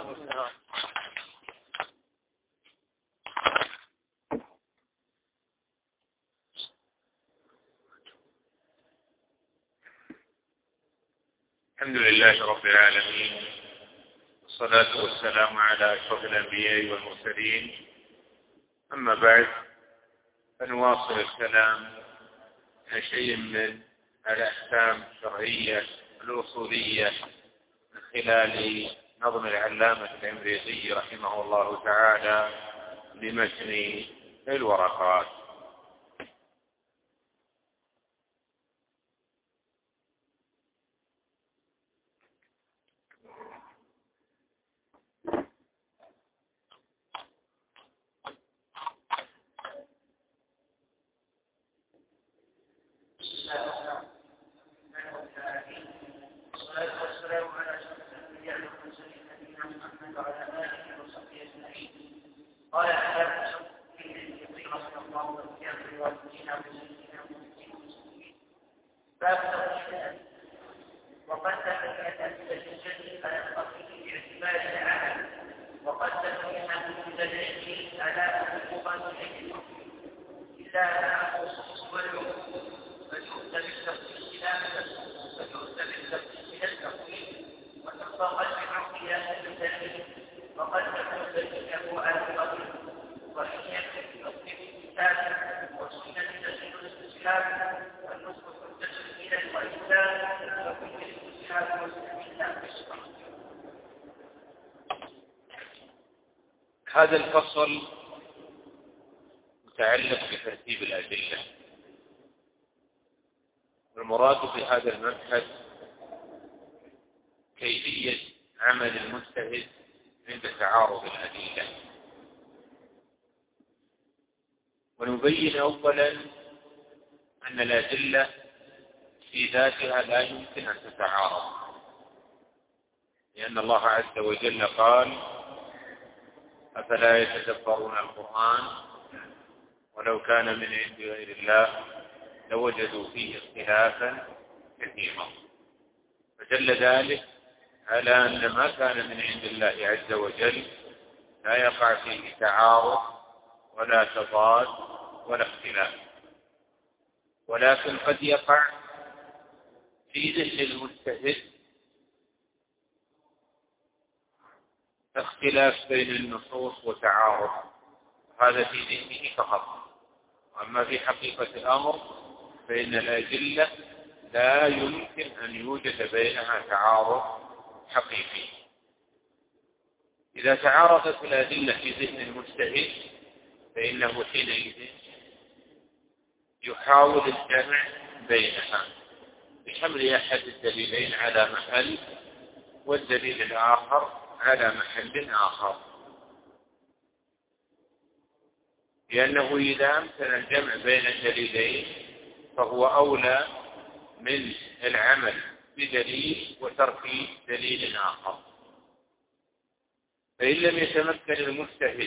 الحمد لله رب العالمين، والصلاة والسلام على أشرف الأنبياء والمرسلين. أما بعد، فنواصل الكلام عن شيء من الأحكام الشرعية الأصولية من خلال نظم العلامة العمريطي رحمه الله تعالى لمتن الورقات. هذا الفصل متعلق بترتيب الأدلة، والمراد بهذا المبحث كيفية عمل المجتهد عند تعارض الأدلة. ونبين أولا أن الأدلة في ذاتها لا يمكن أن تتعارض، لأن الله عز وجل قال: أفلا يتدبرون القرآن ولو كان من عند غير الله لوجدوا فيه اختلافا كثيرا. فدل ذلك على أن ما كان من عند الله عز وجل لا يقع فيه تعارض ولا تضاد ولا اختلاف، ولكن قد يقع في ذهن المجتهد اختلاف بين النصوص وتعارض، هذا في ذهنه فقط. أما في حقيقة الأمر فإن الأدلة لا يمكن أن يوجد بينها تعارض حقيقي. إذا تعارضت الأدلة في ذهن المجتهد فإنه حينئذ يحاول الجمع بينها بحمل أحد الدليلين على محل والدليل الآخر على محل آخر، لأنه إذا أمكن الجمع بين الدليلين فهو أولى من العمل بدليل وترك دليل آخر. فإن لم يتمكن المجتهد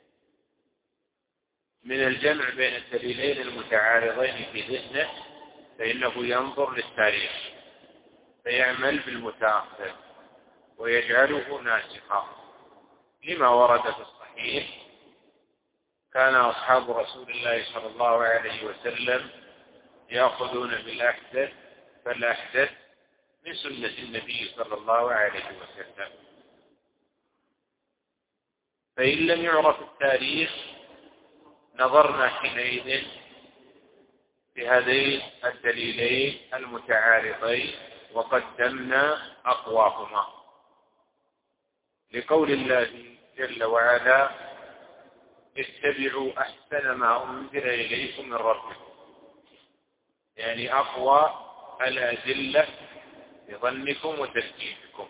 من الجمع بين الدليلين المتعارضين في ذهنه فإنه ينظر للتاريخ فيعمل بالمتأخر ويجعله ناسخا، لما ورد في الصحيح: كان أصحاب رسول الله صلى الله عليه وسلم يأخذون بالأحدث فالأحدث من سنة النبي صلى الله عليه وسلم. فإن لم يعرف التاريخ نظرنا حينئذ بهذين الدليلين المتعارضين وقدمنا أقواهما، لقول الله جل وعلا: اتبعوا أحسن ما أنزل إليكم من ربكم، يعني أقوى الأدلة بظنكم وتركيبكم.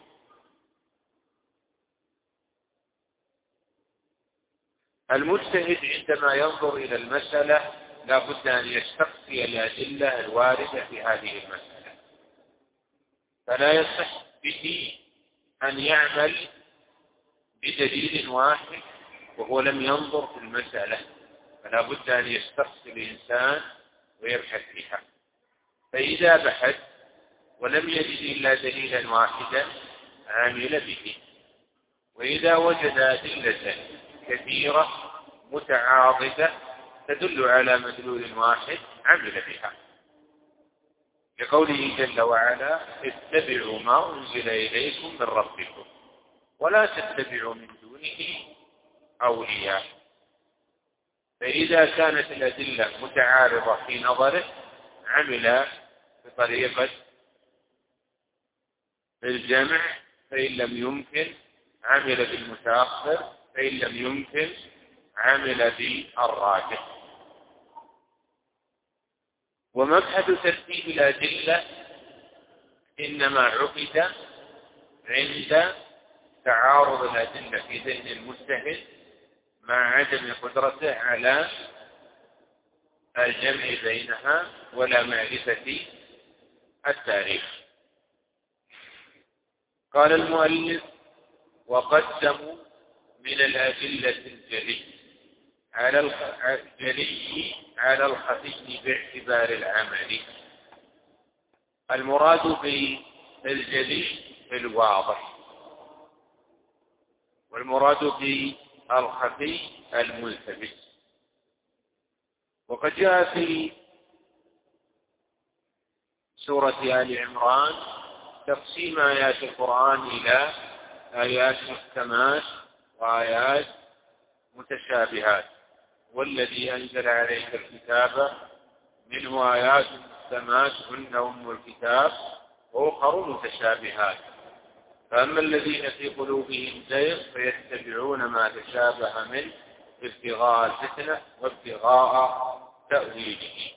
المجتهد عندما ينظر إلى المسألة لا بد أن يستقصي الأدلة الواردة في هذه المسألة، فلا يصح به أن يعمل بدليل واحد وهو لم ينظر في المسألة، فلا بد أن يستقصي الإنسان ويبحث فيها. فإذا بحث ولم يجد إلا دليلا واحدا عمل به، وإذا وجد أدلة كثيرة متعاضدة تدل على مدلول واحد عمل بها، لقوله جل وعلا اتبعوا ما أنزل إليكم من ربكم ولا تتبعوا من دونه أولياء. فإذا كانت الأدلة متعارضة في نظره عمل بطريقة الجمع، فإن لم يمكن عمل بالمتأخر، فإن لم يمكن عمل بالراجح. ومبحث ترتيب الأدلة إنما عقد عند تعارض الأدلة في ذهن المجتهد مع عدم قدرته على الجمع بينها ولا معرفة التاريخ. قال المؤلف وقدموا من الأدلة الجلي على الخفي باعتبار العمل. المراد بالجلي الواضح، والمراد بالخفي الملتبس. وقد جاء في سورة آل عمران تقسيم آيات القرآن إلى آيات محكمات وآيات متشابهات، والذي أنزل عليك الكتاب منه آيات محكمات هن أم الكتاب وأخر متشابهات، فأما الذين في قلوبهم زيغ فيتبعون ما تشابه منه ابتغاء الفتنة وابتغاء تأويله.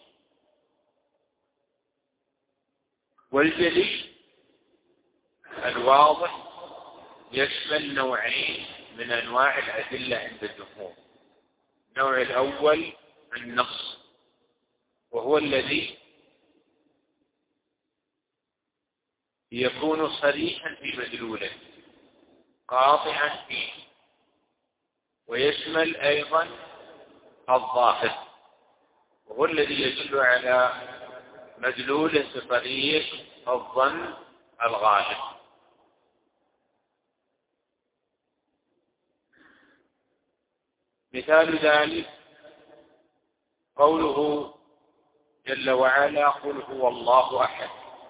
والجلي الواضح يشمل نوعين من أنواع الأدلة عند الجمهور. النوع الأول النص، وهو الذي يكون صريحا في مدلوله قاطعا فيه، ويشمل أيضا الظاهر، وهو الذي يدل على مدلوله بطريق الظن الغالب. مثال ذلك قوله جل وعلا قل هو الله أحد.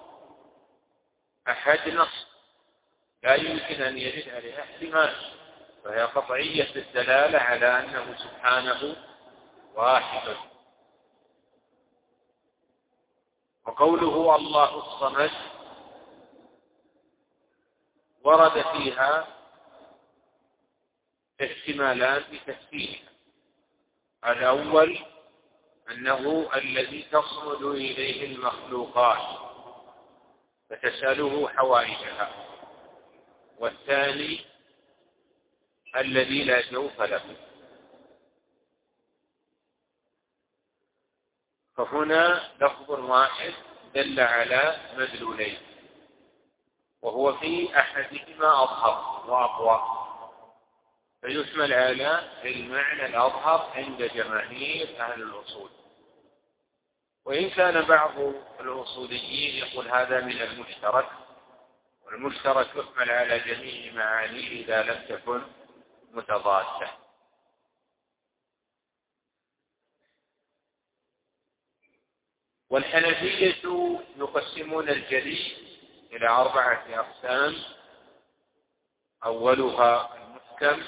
أحد نص لا يمكن أن يرد عليها احتمال، فهي قطعية الدلالة على أنه سبحانه واحد. وقوله الله الصمد ورد فيها احتمالان في تفسيرها. الأول أنه الذي تصمد إليه المخلوقات فتسأله حوائجها، والثاني الذي لا جوف له. فهنا لفظ واحد دل على مدلولين، وهو في أحدهما أظهر وأقوى، فيشمل على المعنى الأظهر عند جماهير أهل الأصول. وإن كان بعض الأصوليين يقول هذا من المشترك، والمشترك يحمل على جميع معانيه إذا لم تكن متضادة. والحنفية يقسمون الجلي إلى 4 أقسام: أولها المحكم،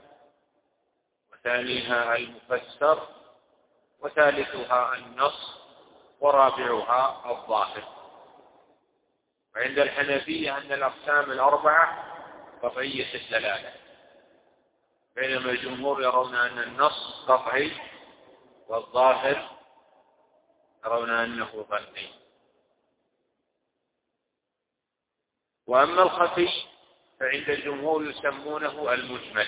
وثانيها المفسر، وثالثها النص، ورابعها الظاهر. وعند الحنفية أن الأقسام 4 قطعية الدلالة، بينما الجمهور يرون أن النص قطعي والظاهر يرون أنه ظني. وأما الخفي فعند الجمهور يسمونه المجمل.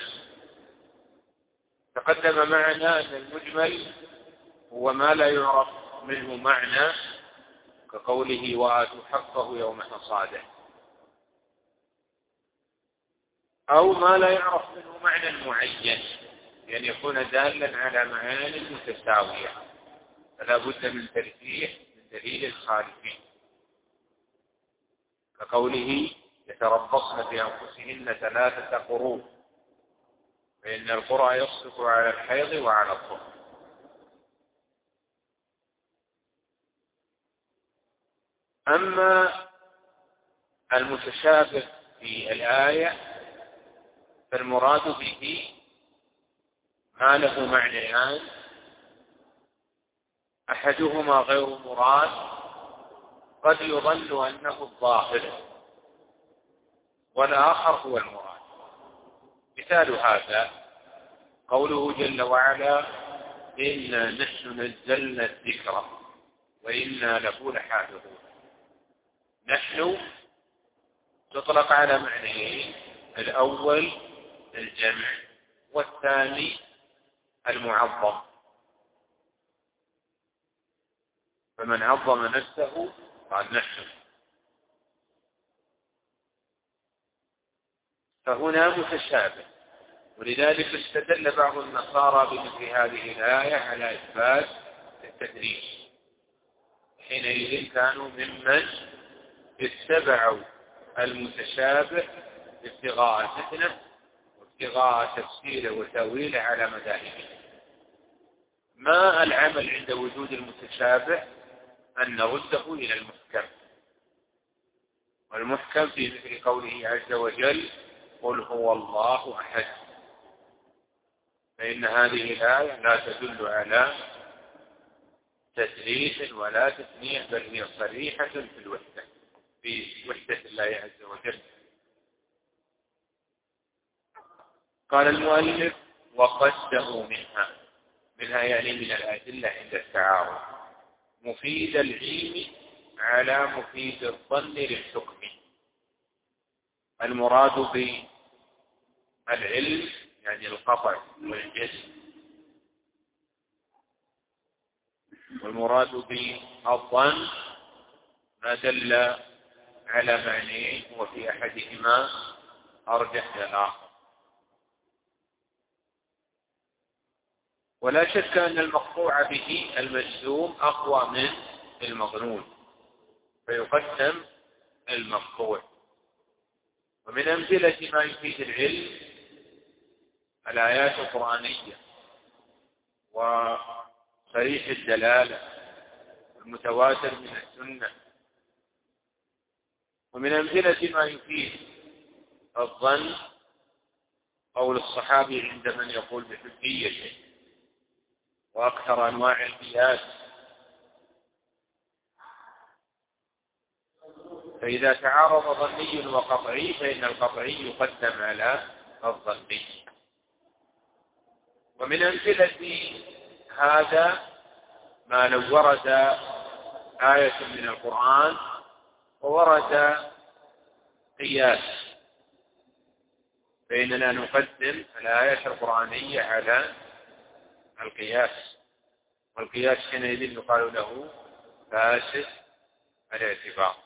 تقدم معنا أن المجمل هو ما لا يعرف منه معنى، كقوله وآتوا حقه يوم حصاده، أو ما لا يعرف منه معنى معين، يعني يكون دالا على معاني متساوية، فلا بد من ترجيح من دليل الخالفين، كقوله يتربصن بأنفسهن 3 قروء فإن القرى يصدق على الحيض وعلى الطهر. أما المتشابه في الآية فالمراد به ما له معنيان، أحدهما غير مراد قد يظن أنه الظاهر، والآخر هو المراد. مثال هذا قوله جل وعلا: إنا نحن نزلنا الذكر وإنا له لحافظون. نحن تطلق على معنيين: الأول الجمع، والثاني المعظم. فمن عظم نفسه قال نحن. فهنا متشابه، ولذلك استدل بعض النصارى بمثل هذه الآية على إثبات التدريج. حينئذ كانوا ممن اتبعوا المتشابه ابتغاء فتنة وابتغاء تفسيره وتأويله على مذاهبه. ما العمل عند وجود المتشابه؟ أن نرده إلى المحكم، والمحكم في مثل قوله عز وجل: قل هو الله أحد. فإن هذه الآية لا تدل على تثليث ولا تثنية، بل هي صريحة في الوحدة، في وحدة الله عز وجل. قال المؤلف: وقدموا منها يعني من الأدلة عند التعارض مفيد العلم على مفيد الظن للحكم. المراد بالعلم يعني القطع والجزم، والمراد بالظن ما دل على معنيه وفي أحدهما أرجح الآخر. ولا شك أن المقطوع به المجزوم أقوى من المظنون، فيقدم المقطوع. ومن أمثلة ما يفيد العلم الآيات القرآنية وصريح الدلالة المتواتر من السنة. ومن أمثلة ما يفيد الظن قول الصحابي عند من يقول بحجيته، وأكثر أنواع القياس. فإذا تعارض ظني وقطعي فإن القطعي يقدم على الظني. ومن أمثلة هذا ما لو ورد آية من القرآن وورد قياس، فإننا نقدم الآية القرآنية على القياس، والقياس حينئذ يقال له فاسد الاعتبار.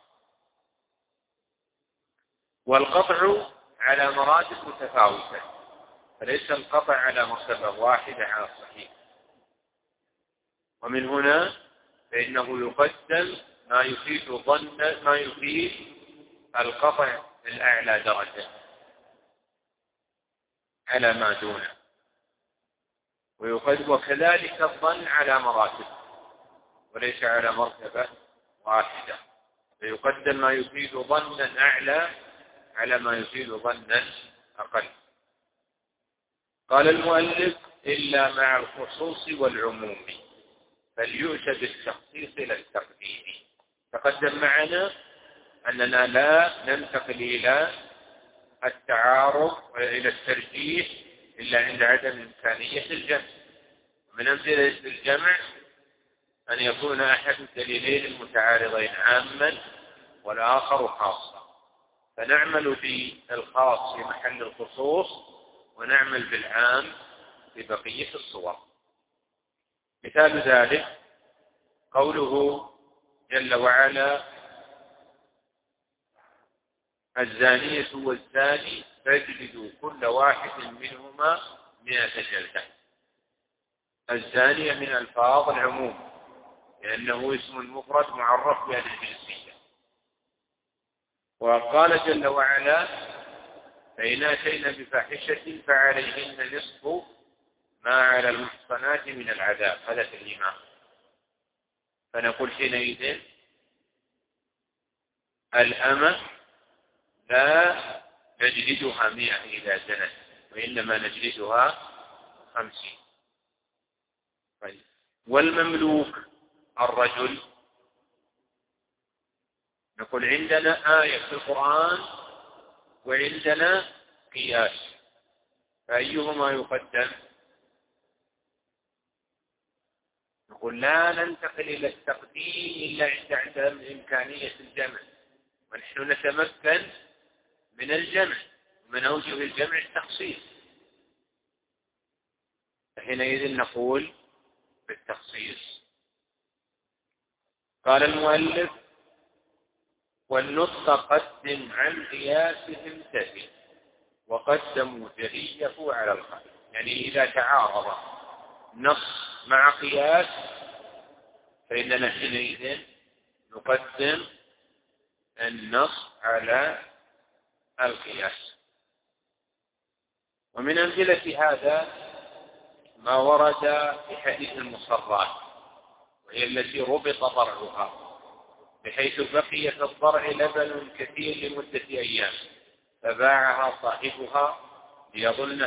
والقطع على مراتب متفاوتة، فليس القطع على مرتبة واحدة على الصحيح. ومن هنا فإنه يقدم ما يفيد القطع الأعلى درجة على ما دونه، وكذلك الظن على مراتب وليس على مرتبة واحدة، فيقدم ما يفيد ظنا أعلى على ما يفيد ظنا أقل. قال المؤلف: إلا مع الخصوص والعموم فليؤتى بالتخصيص لا التقديم. تقدم معنا أننا لا ننتقل إلى التعارض وإلى الترجيح إلا عند عدم إمكانية الجمع. من أمثلة الجمع أن يكون أحد الدليلين المتعارضين عاما والآخر خاصا، فنعمل بالخاص في محل الخصوص ونعمل بالعام في بقية الصور. مثال ذلك قوله جل وعلا: الزانية والزاني فاجلدوا كل واحد منهما 100 جلدة. الزانية من ألفاظ العموم لأنه اسم مفرد معرف بهذه الجنسية. وقال جل وعلا: فإن أتينا بفاحشة فعليهن نصف ما على المحصنات من العذاب. هذا في الإيمان. فنقول حينئذ الأمة لا نجلدها 100 إذا زنت، وإنما نجلدها 50. طيب. والمملوك الرجل نقول عندنا آية في القرآن وعندنا قياس، فأيهما يقدم؟ نقول لا ننتقل إلى التقديم إلا عند عدم إمكانية الجمع، ونحن نتمكن من الجمع، ومن أوجه الجمع التخصيص، فحينئذ نقول بالتخصيص. قال المؤلف: والنطق قدم عن قياسهم تفي، وقدموا جليه على الخفي. يعني إذا تعارض نص مع قياس فإننا حينئذ نقدم النص على القياس. ومن أمثلة هذا ما ورد في حديث المصرات، وهي التي ربط ضرعها بحيث بقي في الضرع لبن كثير لمدة أيام، فباعها صاحبها ليظن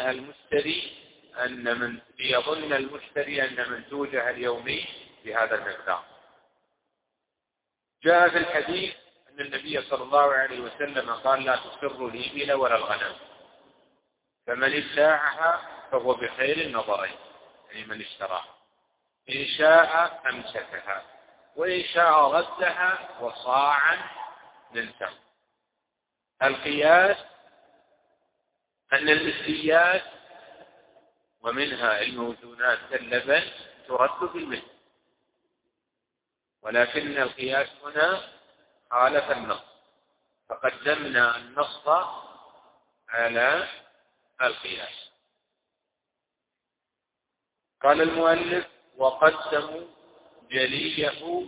المشتري أن منتوجها اليومي بهذا المقدار. جاء في الحديث أن النبي صلى الله عليه وسلم قال: لا تصر الإبل ولا الغنم، فمن ابتاعها فهو بخير النظرين، يعني من اشتراها، إن شاء أمسكها، وإن شاء ردها وصاعا من تمر. القياس أن المثليات ومنها الموزونات كاللبن ترد بالمثل، ولكن القياس هنا خالف النص، فقدمنا النص على القياس. قال المؤلف: وقدموا جليه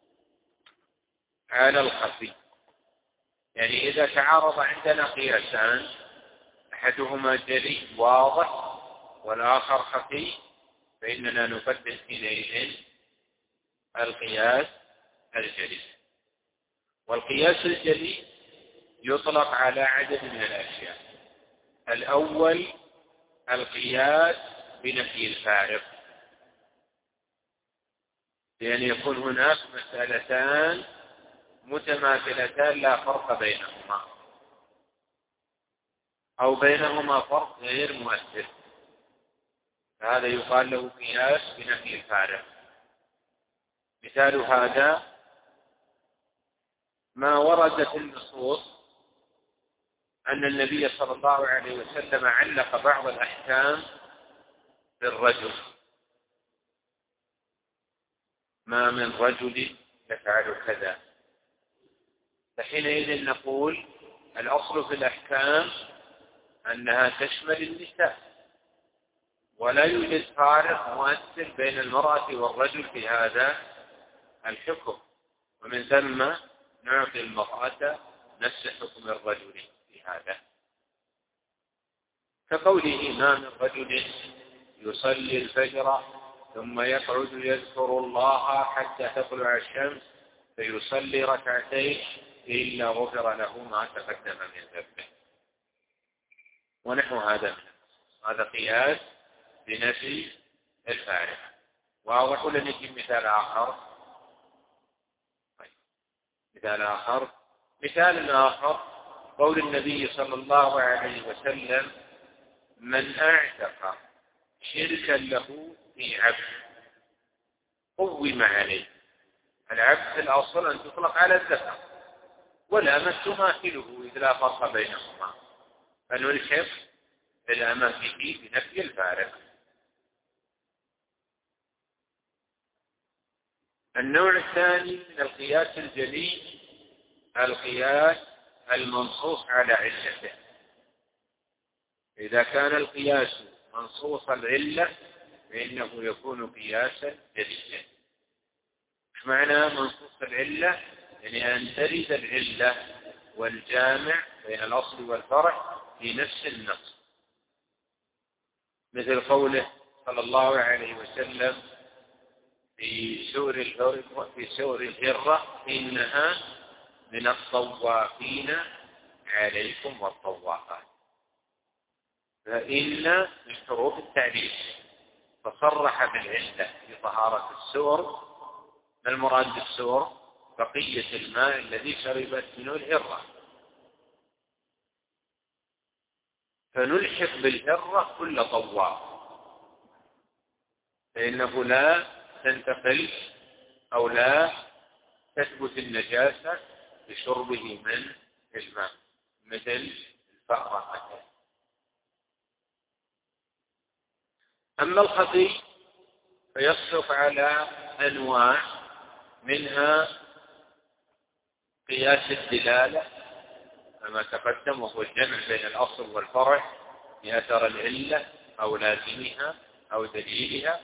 على الخفي. يعني إذا تعارض عندنا قياسان، أحدهما جلي واضح والآخر خفي، فإننا نقدم إليه القياس الجلي. والقياس الجلي يطلق على عدد من الأشياء. الأول القياس بنفي الفارق، لأن يكون هناك مسألتان متماثلتان لا فرق بينهما، أو بينهما فرق غير مؤثر، فهذا يقال له قياس بنفي الفارق. مثال هذا ما ورد في النصوص أن النبي صلى الله عليه وسلم علق بعض الأحكام بالرجل: ما من رجل يفعل كذا. فحينئذ نقول الأصل في الأحكام أنها تشمل النساء، ولا يوجد فارق مؤثر بين المرأة والرجل في هذا الحكم، ومن ثم نعطي المرأة نفس حكم الرجل في هذا. كقوله: ما من رجل يصلي الفجر ثم يقعد يذكر الله حتى تطلع الشمس فيصلي ركعتين إلا غفر له ما تقدم من ذنبه. ونحو هذا هذا قياس بنفي الفارق. وأقول نجيب مثال آخر. مثال آخر قول النبي صلى الله عليه وسلم: من أعتق شركا له في عبد قوم عليه. العبد في الأصل أن تطلق على الذكر، والأمة تماثله إذ لا فرق بينهما، فنلحق الأمة فيه بنفي الفارق. النوع الثاني من القياس الجلي القياس المنصوص على علته. إذا كان القياس منصوص العلة فإنه يكون قياسا جليا. ايش معنى منصوص العلة؟ يعني أن ترد العلة والجامع بين الأصل والفرع في نفس النص، مثل قوله صلى الله عليه وسلم في سور الهرة إنها من الطوافين عليكم والطوافات، فإن من حروف التعريف، فصرح بالعلة في طهارة السور. ما المراد بالسور؟ بقية الماء الذي شربت منه الهرة، فنلحق بالهرة كل طواف، فإنه لا تنتقل أو لا تثبت النجاسة بشربه من الماء، مثل الفأرة مثلا. أما الخفي فيصرف على أنواع، منها قياس الدلالة كما تقدم، وهو الجمع بين الأصل والفرع بأثر العلة أو لازمها أو دليلها.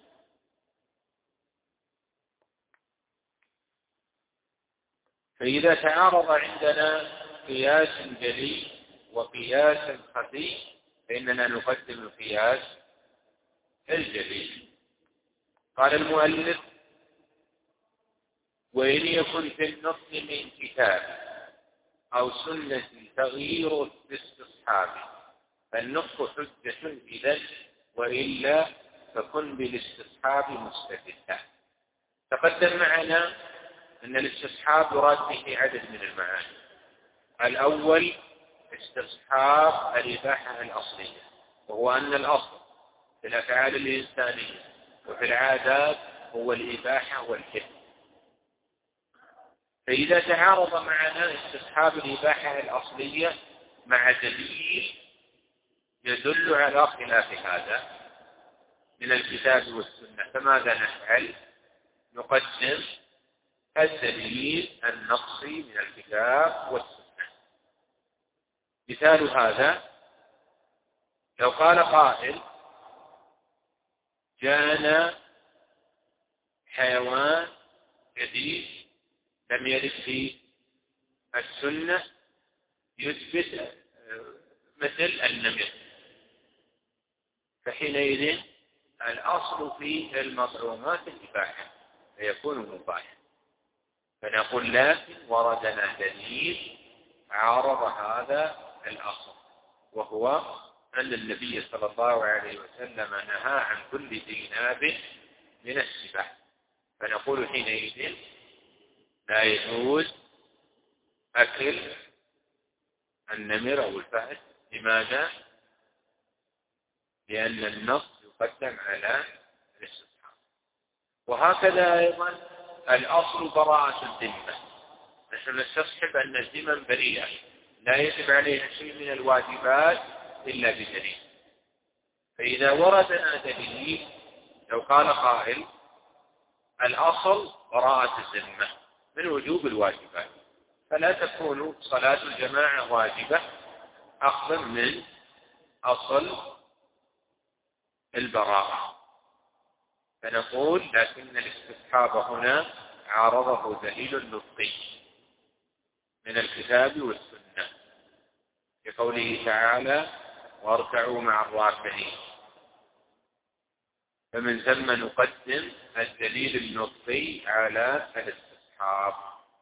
فإذا تعارض عندنا قياس جلي وقياس خفي فإننا نقدم القياس الجلي. قال المؤلف: وإن يكن في النص من كتاب أو سنة تغيير الاستصحاب فالنص حجة إذا، وإلا فكن بالاستصحاب مستدلا. تقدم معنا أن الاستصحاب يراد به عدد من المعاني. الأول استصحاب الإباحة الأصلية، وهو أن الأصل في الأفعال الإنسانية وفي العادات هو الإباحة والحل. فإذا تعارض معنا استصحاب الإباحة الأصلية مع دليل يدل على خلاف هذا من الكتاب والسنة، فماذا نفعل؟ نقدم الدليل النصي من الكتاب والسنة. مثال هذا: لو قال قائل: جاءنا حيوان جديد لم يرد في السنة يثبت مثل النمر، فحينئذ الأصل في المطعومات الإباحة فيكون مباحا، فنقول لكن وردنا دليل عارض هذا الأصل، وهو أن النبي صلى الله عليه وسلم نهى عن كل ذي ناب من السباع، فنقول حينئذ لا يجوز أكل النمر أو الفأر. لماذا؟ لأن النص يقدم على الاستصحاب. وهكذا أيضا الأصل براءة الذمة، نحن نستصحب أن الذمم بريئة لا يجب عليها شيء من الواجبات إلا بدليل. فإذا وردنا دليل، لو قال قائل: الأصل براءة الذمة من وجوب الواجبات، فلا تكون صلاة الجماعة واجبة أخذا من أصل البراءة، فنقول لكن الاستصحاب هنا عارضه دليل نطقي من الكتاب والسنة، بقوله تعالى: واركعوا مع الراكعين، فمن ثم نقدم الدليل النطقي على الاستصحاب.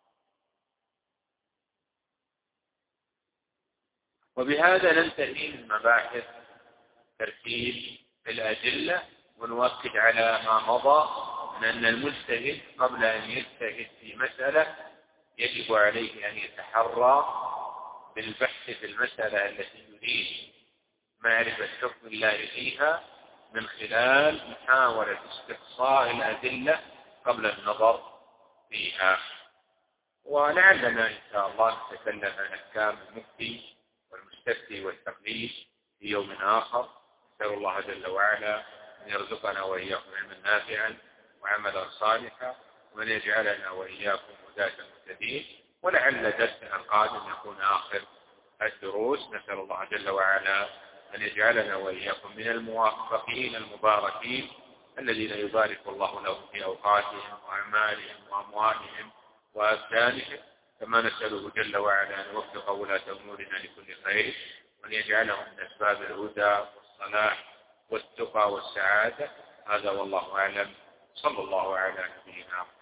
وبهذا ننتهي من مباحث ترتيب الأدلة، ونؤكد على ما مضى من أن المجتهد قبل أن يجتهد في مسألة يجب عليه أن يتحرى بالبحث في المسألة التي يريد معرفة حكم الله فيها من خلال محاولة استقصاء الأدلة قبل النظر فيها. ولعلنا إن شاء الله نتكلم عن أحكام المفتي والمستفتي والتقليد في يوم آخر. نسأل الله جل وعلا أن يرزقنا وإياكم علما نافعا وعملا صالحا، وأن يجعلنا وإياكم هداة مهتدين. ولعل درسنا القادم يكون آخر الدروس. نسأل الله جل وعلا أن يجعلنا وإياكم من الموفقين المباركين الذين يبارك الله لهم في أوقاتهم وأعمالهم وأموالهم وأبدانهم، كما نسأله جل وعلا أن يوفق ولاة أمورنا لكل خير، وأن يجعله من أسباب الهدى والصلاح والتقى والسعادة. هذا والله أعلم. صلى الله على نبينا محمد.